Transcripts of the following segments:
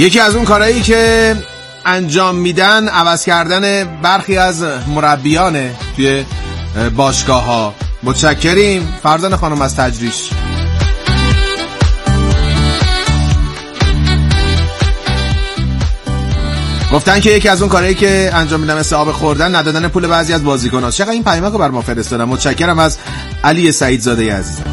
یکی از اون کارهایی که انجام میدن عوض کردن برخی از مربیانه توی باشگاه ها. متشکریم فرزانه خانم از تجریش. گفتن که یکی از اون کارهایی که انجام میدن مثل آب خوردن ندادن پول بعضی از بازیکن‌ها. چقدر این پیامک رو بر ما فرستادن. متشکرم از علی سعیدزاده عزیزم.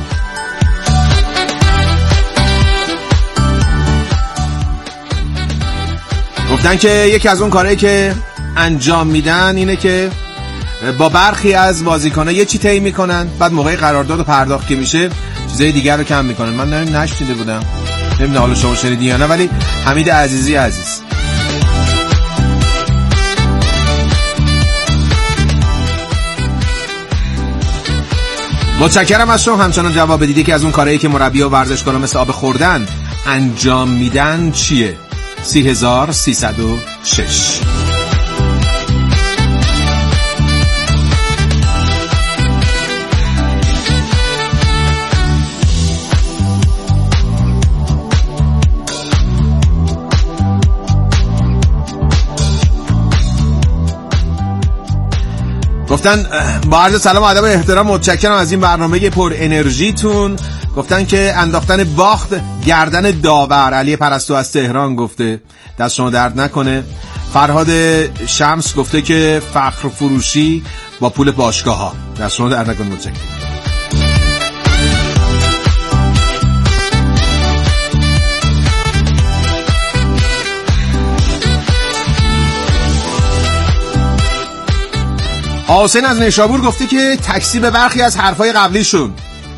گفتن که یکی از اون کارهایی که انجام میدن اینه که با برخی از بازیکن‌ها یه چی طی میکنن، بعد موقع قرارداد و پرداخت که میشه چیزای دیگر رو کم میکنن. من نشنیده بودم، نمیدونم حالا شما شنیدی یا نه، ولی حمید عزیزی عزیز متشکرم از شما. همچنان جواب بدید که از اون کارهایی که مربی و ورزشکارا مثل آب خوردن انجام میدن چیه؟ 3306. گفتن با عرض سلام و ادب و احترام متشکرم از این برنامه پر انرژیتون. گفتن که انداختن باخت گردن داور. علی پرستو از تهران گفته دست شما درد نکنه. فرهاد شمس گفته که فخر فروشی با پول باشگاه ها. دست شما درد نکنه. متشکرم. حسین از نیشابور گفته که تکسی به برخی از حرفای قبلیشون.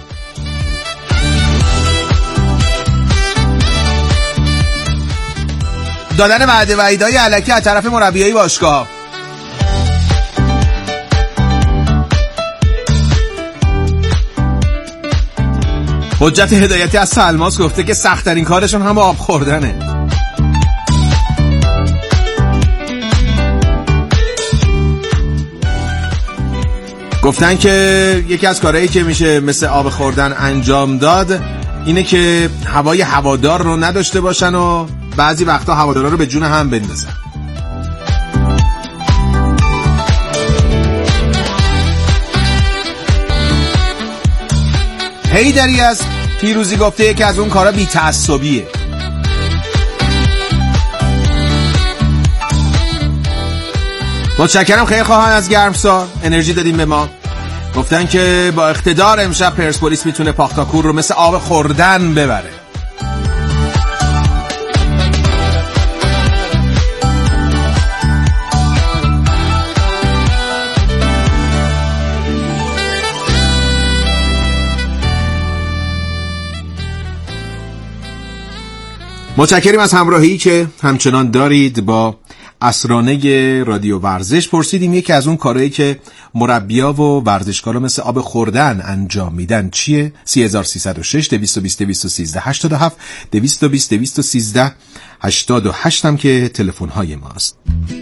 دادن وعده وعیدهای الکی از طرف مربیای باشگاه. حجت هدایتی از سلماس گفته که سخت‌ترین کارشون هم آب خوردنه. گفتن که یکی از کارهایی که میشه مثل آب خوردن انجام داد اینه که هوای هوادار رو نداشته باشن و بعضی وقتا هوادارا رو به جون هم بندازن. هیدری از پیروزی گفته یکی از اون کارا بی‌تعصبیه. متشکرم خیلی خواهان از گرمسار انرژی دادیم به ما. گفتن که با اقتدار امشب پرسپولیس میتونه پاختاکور رو مثل آب خوردن ببره. متشکریم از همراهی که همچنان دارید با اسرانه رادیو ورزش. پرسیدیم یکی از اون کارهایی که مربی‌ها و ورزشکارا مثل آب خوردن انجام میدن چیه؟ 3306 220 213 87 220 213 88 هم که تلفن‌های ماست.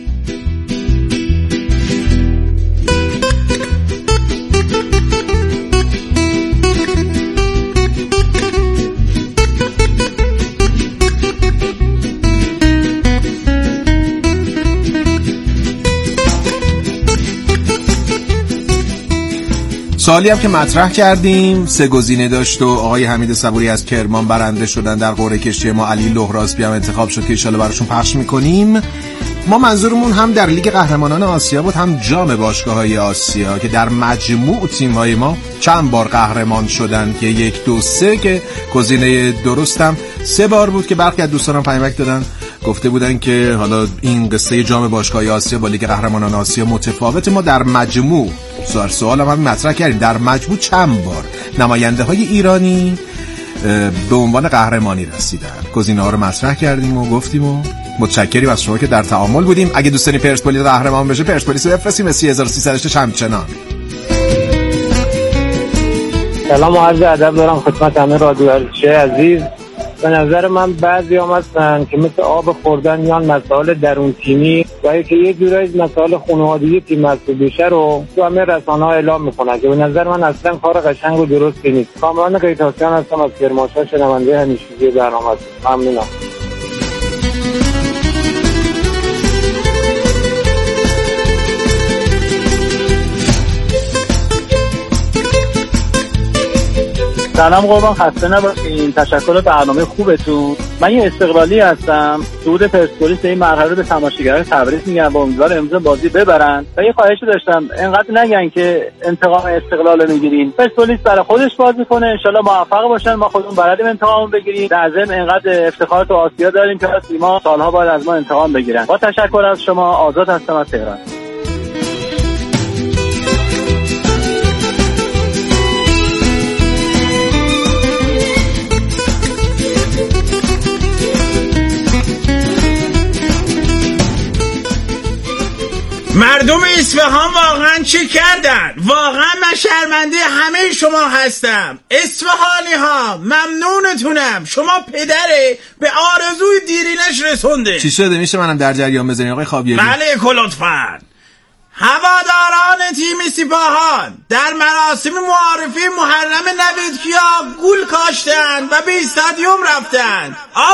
سوالی هم که مطرح کردیم 3 گزینه داشت و آقای حمید صبوری از کرمان برنده شدن. در قرعه کشی ما علی لهرازبی هم انتخاب شد که ان شاءالله براشون پخش میکنیم. ما منظورمون هم در لیگ قهرمانان آسیا بود، هم جام باشگاه‌های آسیا که در مجموع تیم‌های ما چند بار قهرمان شدن که 1 2 3 که گزینه درستم 3 بار بود که برخی از دوستانم پیامک دادن گفته بودن که حالا این قصه جام باشگاه‌های آسیا با لیگ قهرمانان آسیا متفاوته. ما در مجموع سوال هم مطرح کردیم در مجموع چند بار نماینده‌های ایرانی به عنوان قهرمانی رسیدن. گزینه‌ها رو مطرح کردیم و گفتیم و متشکریم از شما که در تعامل بودیم. اگه دوست دارین پرسپولیس قهرمان بشه پرسپولیس رو بفرستیم 3306 همچنان. سلام و عرض ادب دارم خدمت همه رادیو عزیز. به نظر من بعضی هم هستن که مثل آب خوردن میان مسائل درون تیمی و که یه جورایی مسائل خانوادگی تیم محسوب بشه رو تو همه رسانه‌ها اعلام میکنن که به نظر من اصلا کار قشنگ و درستی نیست. کامران قیتاسیان هستم از کرمانشاه، شنونده همیشگی برنامه هستم. ممنونم. سلام قربان، خسته نباشین. تشکر برنامه خوبتون. من یه استقلالی هستم. صعود پرسپولیس این مرحله به تماشاگران تبریک میگم. با امیدوارم امروز بازی ببرن. و یه خواهشی داشتم، انقدر نگن که انتقام استقلال میگیرین. پرسپولیس برای خودش بازی کنه، ان شاءالله موفق باشن. ما خودمون بلدیم انتقام بگیریم. در ضمن انقدر افتخار تو آسیا داریم که ما سالها بعد از ما انتقام بگیرن. با تشکر از شما. آزاد هستم از تهران. مردم اصفهان واقعا چی کردن؟ واقعا من شرمنده همه شما هستم. اصفهانی ها ممنونتونم. شما پدره به آرزوی دیرینش رسونده. چی شده؟ میشه منم در جریان بزنی آقای خابیری؟ بله لطفاً. هواداران تیم سپاهان در مراسم معرفی محرم نویدکیا گل کاشتن و به استادیوم رفتن.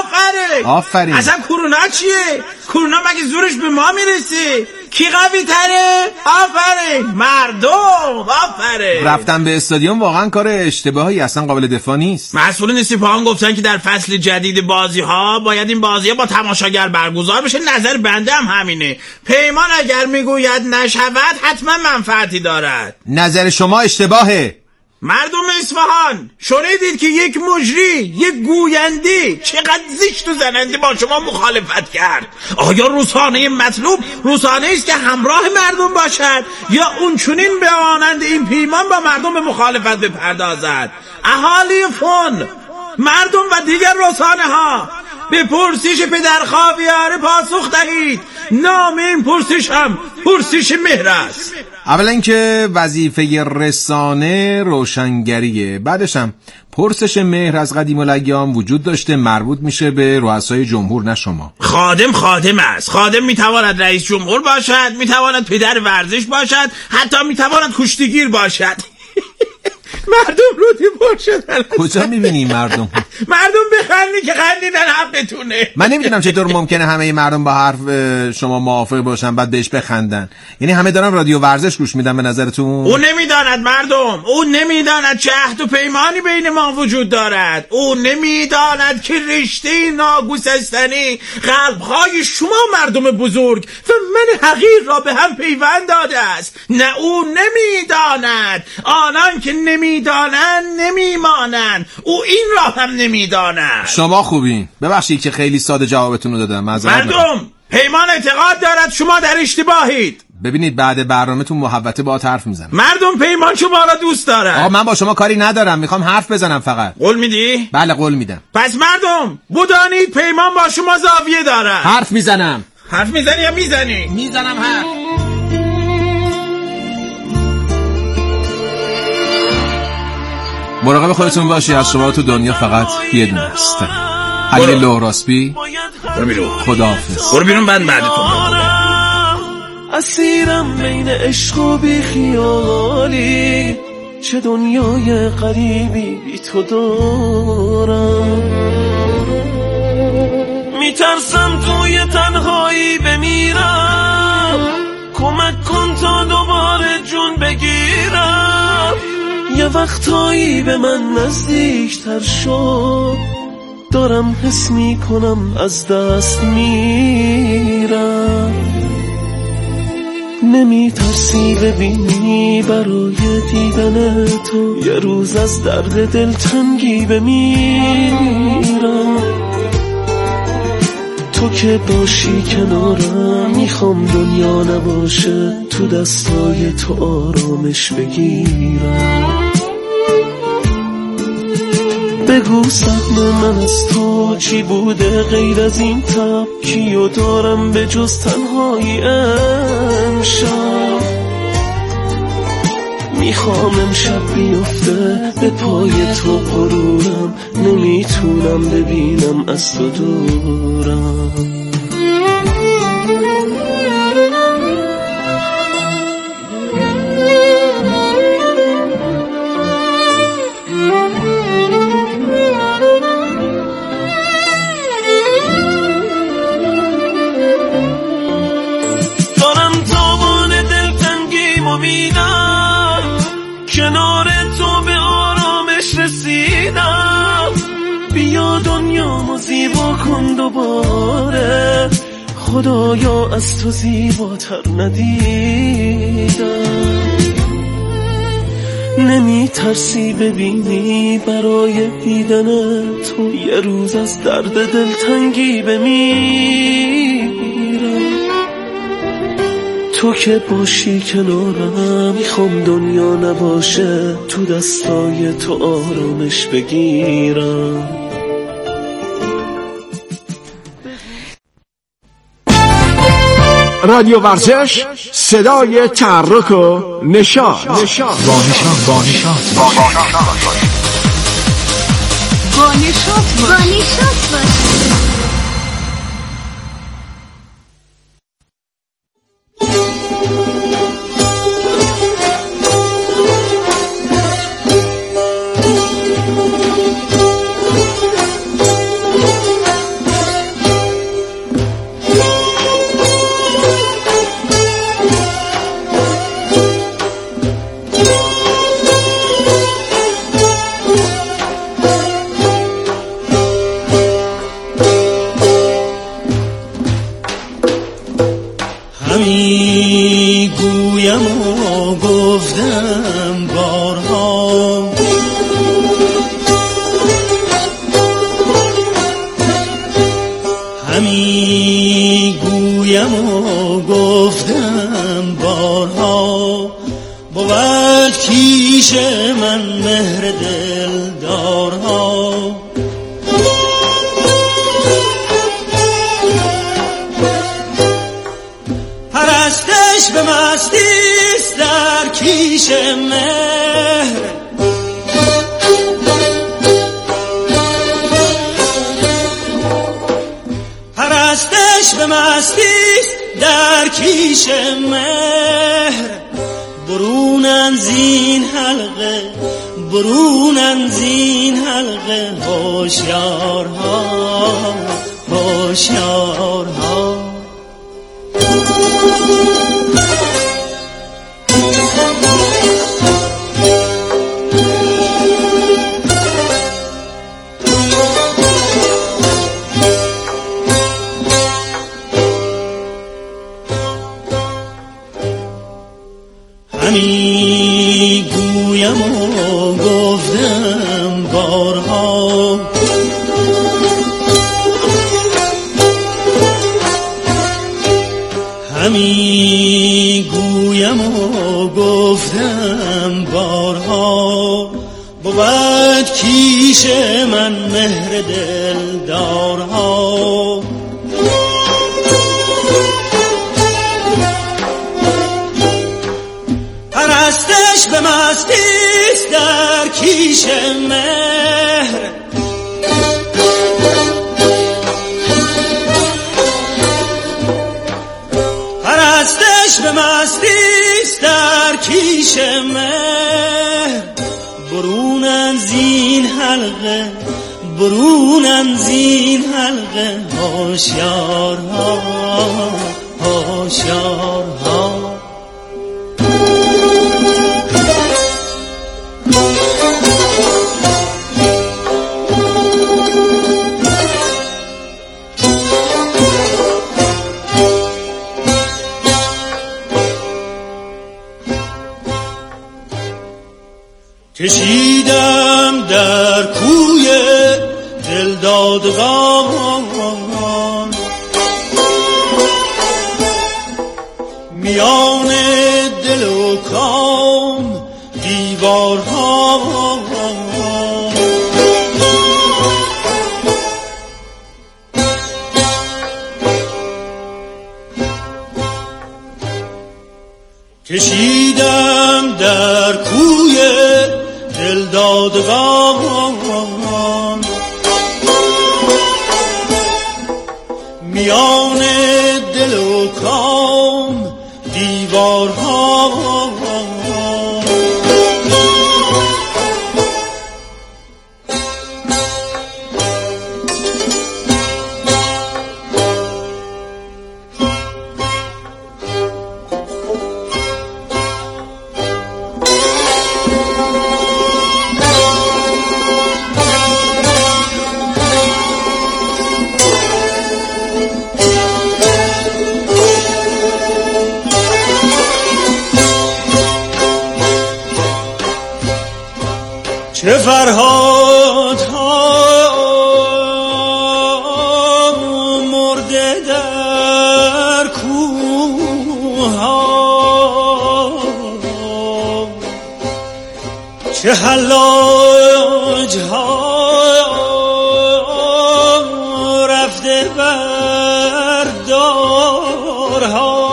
آفرین. اصلا کرونا چیه؟ کرونا مگه زورش به ما میرسه؟ کی قوی تره؟ آفرین مردم. آفرین. رفتن به استادیوم واقعا کار اشتباهی، اصلا قابل دفاع نیست. مسئولین سپاهان گفتن که در فصل جدید بازی ها باید این بازی ها با تماشاگر برگزار بشه. نظر بنده هم همینه. پیمان اگر میگوید نشود حتما منفعتی دارد. نظر شما اشتباهه. مردم اصفهان شنیدید که یک مجری، یک گوینده چقدر زشت و زننده با شما مخالفت کرد. آیا رسانه مطلوب رسانه است که همراه مردم باشد یا اونچنین به مانند این پیمان با مردم به مخالفت بپردازد؟ اهالی فن، مردم و دیگر رسانه ها به پرسش پدر خاویار پاسخ دهید. نام این پرسش هم پرسش مهر است. اولا اینکه وظیفه رسانه روشنگریه، بعدش هم پرسش مهر از قدیم الایام وجود داشته، مربوط میشه به رؤسای جمهور نه شما. خادم است. خادم میتواند رئیس جمهور باشد، میتواند پدر ورزش باشد، حتی میتواند کشتیگیر باشد. مردم روتی پر شدن. کجا میبینی مردم بخندی که خندیدن حقتونه. من نمیدونم چطور ممکنه همه مردم با حرف شما موافق باشن بعد بهش بخندن. یعنی همه دارن رادیو ورزش گوش میدن به نظرتون؟ اون نمیداند مردم، اون نمیداند چه عهد و پیمانی بین ما وجود دارد. اون نمیداند که رشته ناگسستنی قلب‌های شما مردم بزرگ و من حقیر را به هم پیوند داده است. نه اون نمیداند. آنان که نمیدانند نمیمانند. او این را هم نمیداند. شما خوبین. ببخشید که خیلی ساده جوابتون رو دادم. مردم پیمان اعتقاد دارد شما در اشتباهید. ببینید بعد برنامه‌تون محوطه با حرف میزنم. مردم پیمان شما را دوست دارد. آقا من با شما کاری ندارم، میخوام حرف بزنم فقط. قول میدی؟ بله قول میدم. پس مردم بدانید پیمان با شما زاویه دارد. حرف میزنم. حرف میزنی یا میزنی؟ میزنم حرف. مراقب خودتون باشی، از شما تو دنیا فقط یه دونه است. علی لهراسبی. برو بیرون. خداحافظ. برو بیرون بعدتون. اسیرم بین عشق و بی خیالی، چه دنیای غریبی بی تو دارم. میترسم توی تنهایی بمیرم، کمک کن تا دوباره جون بگیرم. یه وقتایی به من نزدیکتر شد، دارم حس میکنم از دست میرم. نمیترسی ببینی برای دیدن تو یه روز از درد دلتنگی بمیرم. تو که باشی کنارم، میخوام دنیا نباشه، تو دستای تو آرامش بگیرم. بگو سهم من از تو چی بوده غیر از این تب، کیو دارم به جز تنهایی امشب. میخوام امشب بیفته به پای تو غرورم، نمیتونم ببینم از تو دورم. کنار تو به آرامش رسید. دوباره خدایا از تو زیباتر ندیدم. نمی ترسی ببینی برای دیدن تو یه روز از درد دلتنگی بمیرم. تو که باشی کنارم میخوام دنیا نباشه، تو دستای تو آرامش بگیرم. رادیو ورزش، صدای تحرک و نشاط. با نشاط کشیدم در کوی دلدادگان، میان دل و کام دیوارها، کشیدم در کوی دلدادگان، میان دل و کام دیوارها، چه فرهاد ها مرده در کوه ها، چه حلاج ها رفته بر دارها،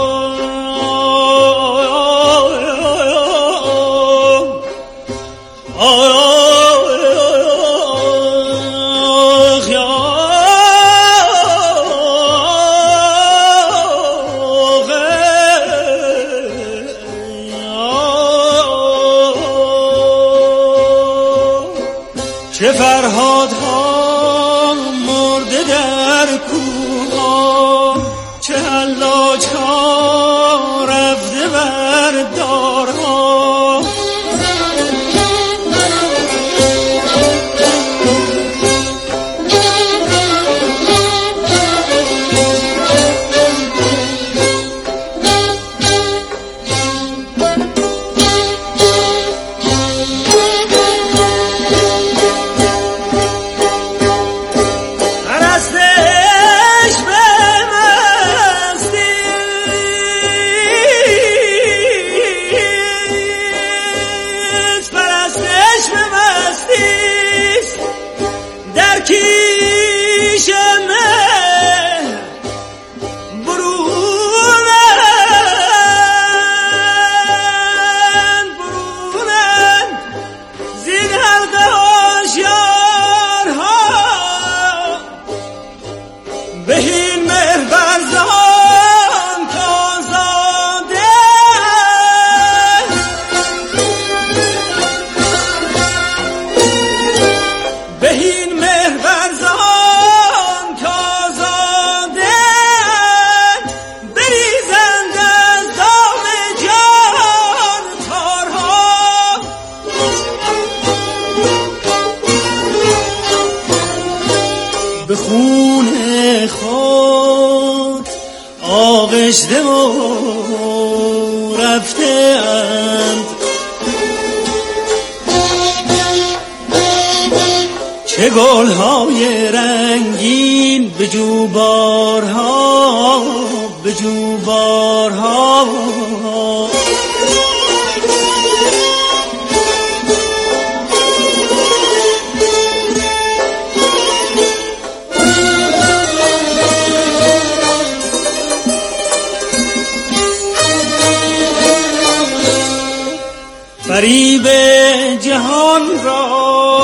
چه فرهادها مرده در کوها، چه حلاج ها رفته بر دارها. به خون خود آغشته و رفته اند، چه گلهای رنگین به جوبارها، به جوبارها. فریب جهان را،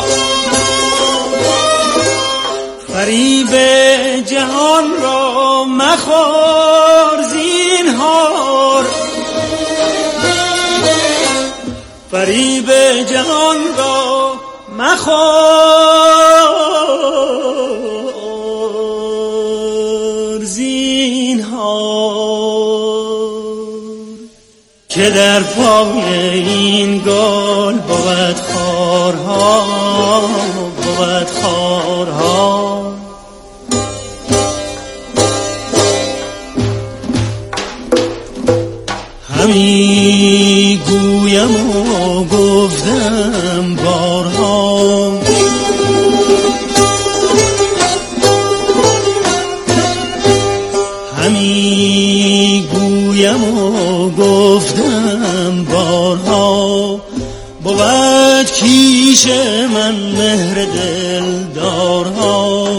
فریب جهان را مخور زینهار، فریب جهان را مخور زینهار، که در پای این گل بود خارها، بود خارها. همی گویم و گفتم بارها، همی گویم و گفتم بارها، بود کیش من مهر دلدارها.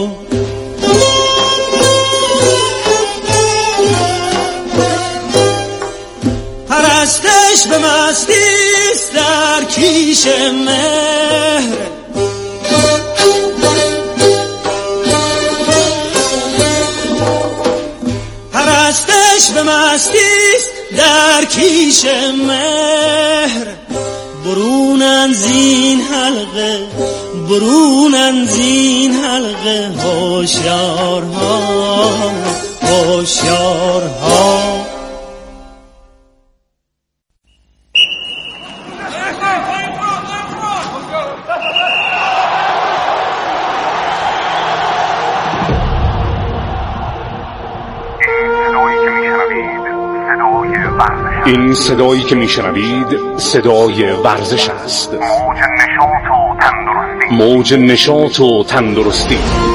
پرستش به مستیست در کیش مهر، پرستش به مستیست در کیش مهر. برونن زین حلقه، برونن زین حلقه هوشیارها، هوشیارها. صدای این صدایی که میشنوید صدای ورزش است. موج نشاط و تندرستی.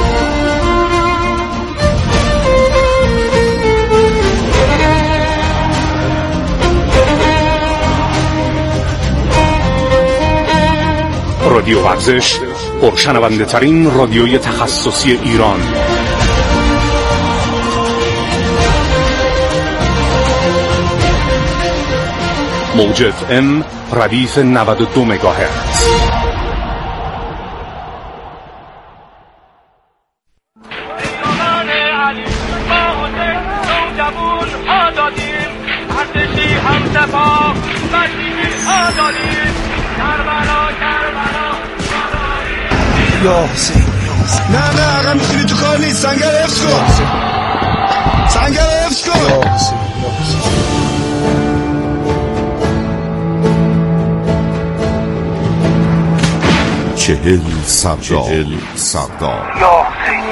رادیو ورزش، پرشنونده ترین رادیوی تخصصی ایران. موج FM ردیف 92 مگاهرتز. یا حسین نه عقب میتونی تو کار نیست. سنگر حفظ کن. سنگر حفظ کن. یا حسین 40 سردار. یا حسین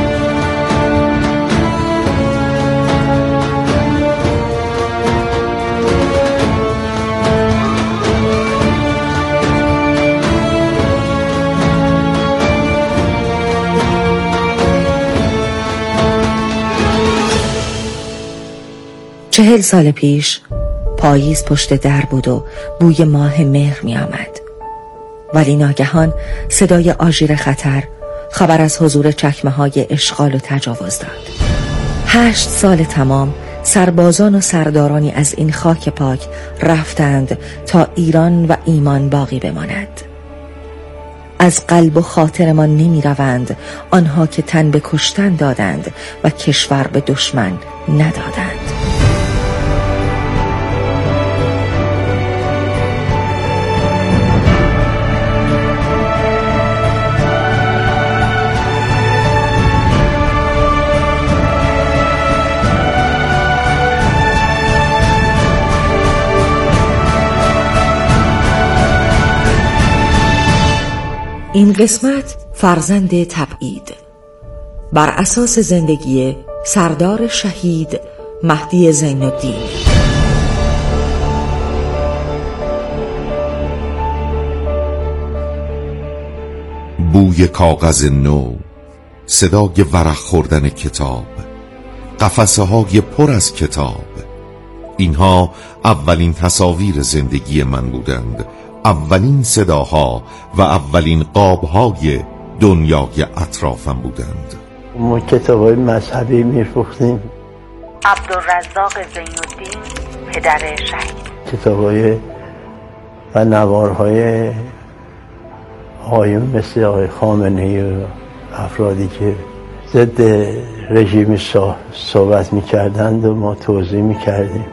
چهل سال پیش پاییز پشت در بود و بوی ماه مهر می آمد. ولی ناگهان صدای آژیر خطر خبر از حضور چکمه های اشغال و تجاوز داد. 8 سال تمام سربازان و سردارانی از این خاک پاک رفتند تا ایران و ایمان باقی بماند. از قلب و خاطرمان نمی روند آنها که تن به کشتن دادند و کشور به دشمن ندادند. این قسمت فرزند تبعید بر اساس زندگی سردار شهید مهدی زین‌الدین. بوی کاغذ نو، صدای ورق خوردن کتاب، قفسه های پر از کتاب، اینها اولین تصاویر زندگی من بودند، اولین صداها و اولین قابهای دنیای اطرافم بودند. ما کتاب‌های مذهبی می‌فروختیم. عبدالرزاق زین‌الدین پدر شهید. کتاب‌های و نوارهای آقایون مثل آقای خامنه‌ای و افرادی که ضد رژیم صحبت می‌کردند و ما توضیح می‌کردیم.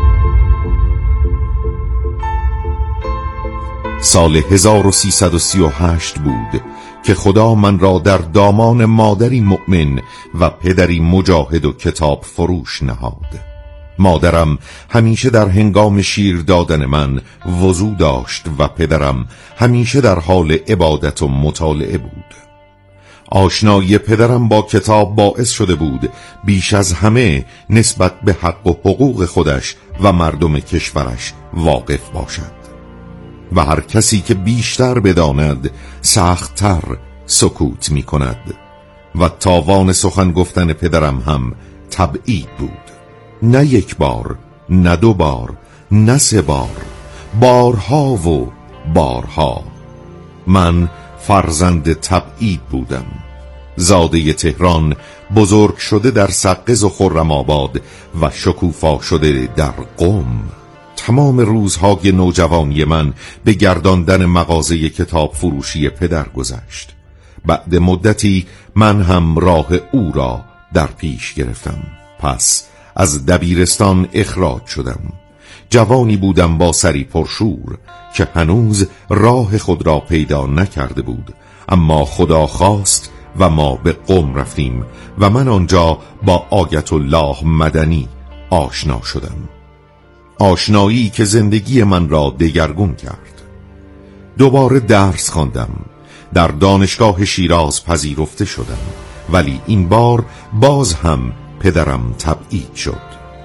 سال 1338 بود که خدا من را در دامان مادری مؤمن و پدری مجاهد و کتاب فروش نهاد. مادرم همیشه در هنگام شیر دادن من وضو داشت و پدرم همیشه در حال عبادت و مطالعه بود. آشنایی پدرم با کتاب باعث شده بود بیش از همه نسبت به حق و حقوق خودش و مردم کشورش واقف باشد. و هر کسی که بیشتر بداند سخت‌تر سکوت می کند. و تاوان سخن گفتن پدرم هم تبعید بود. نه یک بار، نه 2 بار، نه 3 بار، بارها و بارها. من فرزند تبعید بودم، زاده تهران، بزرگ شده در سقز و خرم‌آباد و شکوفا شده در قم. تمام روزهای نوجوانی من به گرداندن مغازه کتاب فروشی پدر گذشت. بعد مدتی من هم راه او را در پیش گرفتم. پس از دبیرستان اخراج شدم. جوانی بودم با سری پرشور که هنوز راه خود را پیدا نکرده بود، اما خدا خواست و ما به قم رفتیم و من آنجا با آیت الله مدنی آشنا شدم. آشنایی که زندگی من را دگرگون کرد. دوباره درس خواندم. در دانشگاه شیراز پذیرفته شدم، ولی این بار باز هم پدرم تبعید شد.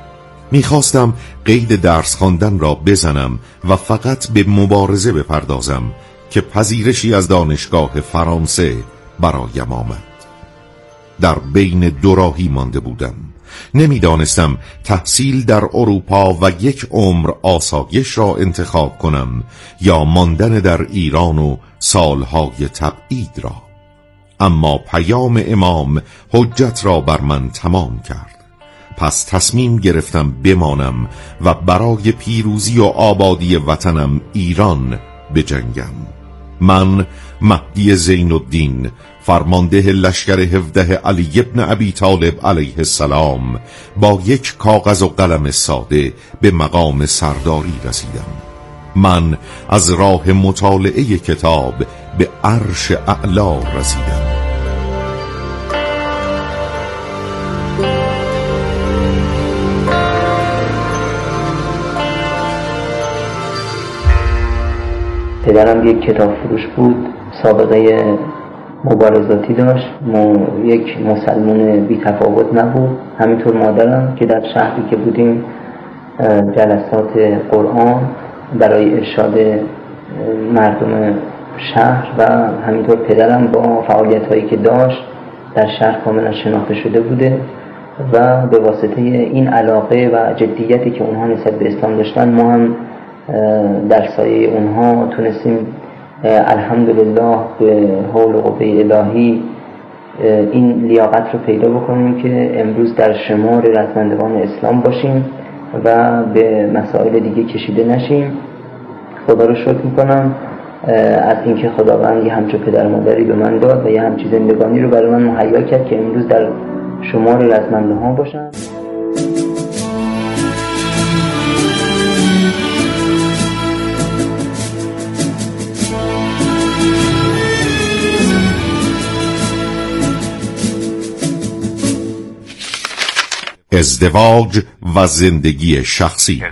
میخواستم قید درس خواندن را بزنم و فقط به مبارزه بپردازم که پذیرشی از دانشگاه فرانسه برایم آمد. در بین دو راهی مانده بودم. نمیدانستم تحصیل در اروپا و یک عمر آسایش را انتخاب کنم یا ماندن در ایران و سالهای تبعید را. اما پیام امام حجت را بر من تمام کرد. پس تصمیم گرفتم بمانم و برای پیروزی و آبادی وطنم ایران بجنگم. من مهدی زین الدین، فرمانده لشکر 17 علی ابن ابی طالب علیه السلام، با یک کاغذ و قلم ساده به مقام سرداری رسیدم. من از راه مطالعه کتاب به عرش اعلا رسیدم. پدرم یک کتاب فروش بود، سابقه مبارزاتی داشت، یک مسلمان بی تفاوت نبود. همینطور مادرم که در شهری که بودیم جلسات قرآن برای ارشاد مردم شهر و همینطور پدرم با فعالیت هایی که داشت در شهر کاملا شناخته شده بوده و به واسطه این علاقه و جدیتی که اونها نسبت به اسلام داشتن ما هم در سایه اونها تونستیم الحمدلله به حول و قوه الهی این لیاقت رو پیدا بکنیم که امروز در شمار رزمندگان اسلام باشیم و به مسائل دیگه کشیده نشیم. خدا رو شکر میکنم از اینکه خداوند یه همچون پدر مادری به من داد و یه همچین زندگانی رو برای من مهیا کرد که امروز در شمار رزمندگان باشم. ازدواج و زندگی شخصی.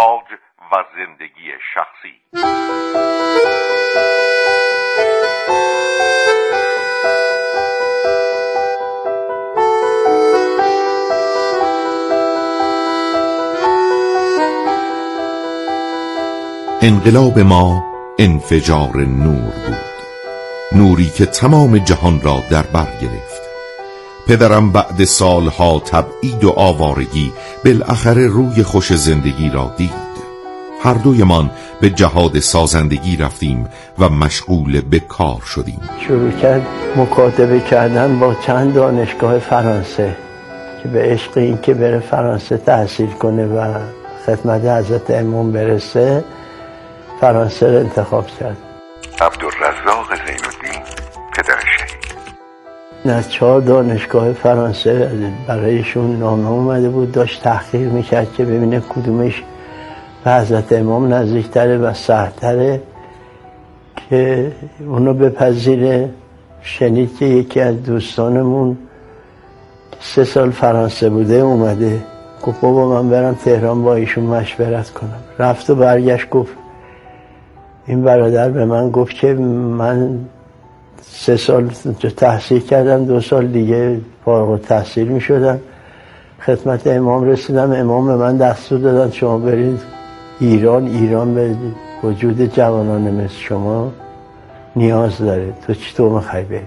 انقلاب ما انفجار نور بود، نوری که تمام جهان را در بر گرفت. پدرم بعد سالها تبعید و آوارگی بالاخره روی خوش زندگی را دید. هر دویمان به جهاد سازندگی رفتیم و مشغول به کار شدیم. شروع کرد مکاتبه کردن با چند دانشگاه فرانسه که به عشق این که بره فرانسه تحصیل کنه و خدمت حضرت امام برسه فرانسه را انتخاب کرد. عبدالرزاق زین الدین پدر شهید از 4 دانشگاه فرانسه برایشون نامه اومده بود، داشت تحقیق میکرد که ببینه کدومش به حضرت امام نزدیکتره و سهل‌تره که اونو بپذیره. شنید که یکی از دوستانمون 3 سال فرانسه بوده اومده، گفت بابا من برم تهران با ایشون مشورت کنم. رفت و برگشت گفت این برادر به من گفت که من 3 سال تحصیل کردم، 2 سال دیگه فارغ التحصیل می شدم، خدمت امام رسیدم، امام به من دستور دادن شما برید ایران به وجود جوانان مثل شما نیاز داره، تو چطور میخوای بری؟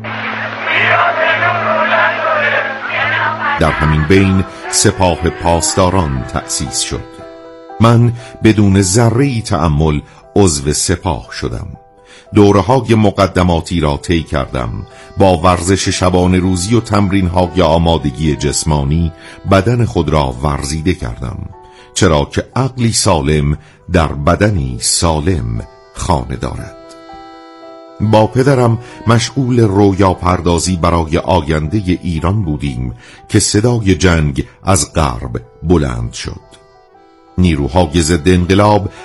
در همین بین سپاه پاسداران تأسیس شد. من بدون ذره‌ای تأمل عضو سپاه شدم. دوره‌های مقدماتی را طی کردم. با ورزش شبانه روزی و تمرین‌های آمادگی جسمانی بدن خود را ورزیده کردم، چرا که عقلی سالم در بدنی سالم خانه دارد. با پدرم مشغول رویا پردازی برای آینده ایران بودیم که صدای جنگ از غرب بلند شد. نیروهای ضد انقلاب